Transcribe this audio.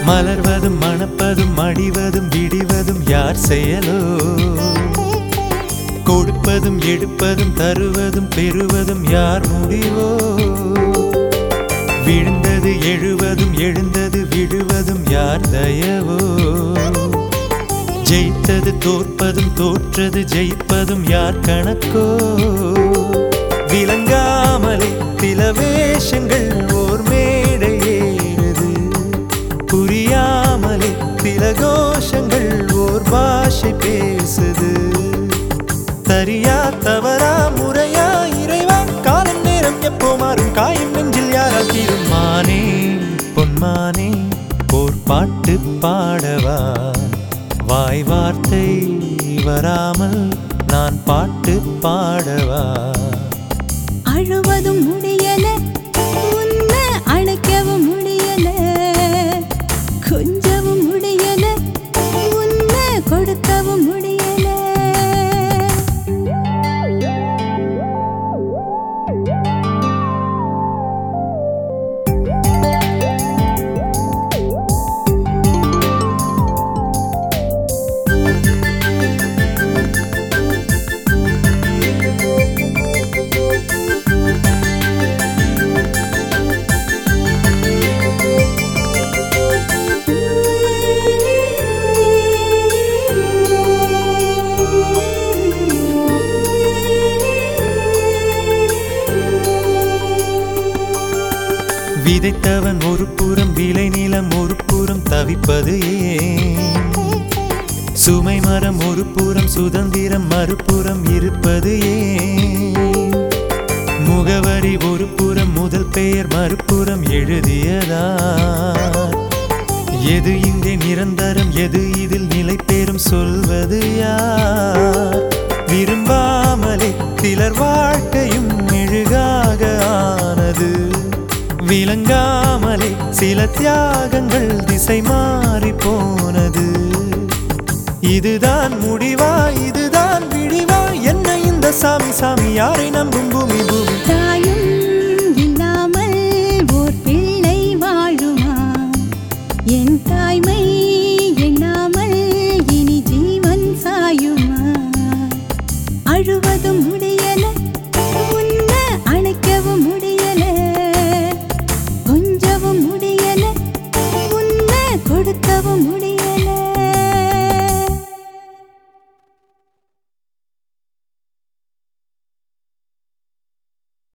மலர்வதும் மணப்பதும் மடிவதும் விடிவதும் யார் செயலோ கொடுப்பதும் எடுப்பதும் தருவதும் பெறுவதும் யார் முடிவோ விழுந்தது எழுவதும் எழுந்தது விடுவதும் யார் தயவோ ஜெயித்தது தோற்பதும் தோற்றது ஜெயிப்பதும் யார் கணக்கோ விளங்காமலே சில வேஷங்கள் ஓர் மேடை ஏறுது புரியாமலே சில கோஷங்கள் ஓர் பாஷை பேசுது சரியா தவறா முறையா இறைவா காலம் நேரம் எப்போ மாறும் காயும் நெஞ்சில் யாரால் தீரும் மானே பொன்மானே ஓர் பாட்டு பாடவா வாய் வார்த்தை வராமல் நான் பாட்டு பாடவா அழுவதும் முடியல உன்னை அழைக்கவும் முடியல கொஞ்சவும் முடியல உன்னை கொடுக்கவும் முடியல விதைத்தவன் ஒரு புறம் விளை நிலம் ஒரு புறம் தவிப்பது ஏன் சுமை மரம் ஒரு புறம் சுதந்திரம் மறுபுறம் இருப்பது ஏன் முகவரி ஒரு புறம் முதல் பெயர் மறுபுறம் எழுதியதா எது இங்கே நிரந்தரம் எது இதில் நிலை பெறும் சொல்வது யார் விரும்பாமலே சிலர் வாழ்க்கையும் மெழுகாக ஆனது விளங்காமலே சில தியாகங்கள் திசை மாறி போனது இதுதான் முடிவா இதுதான் விடிவா என்ன இந்த சாமி சாமி யாரை நம்பும் பூமி பூமி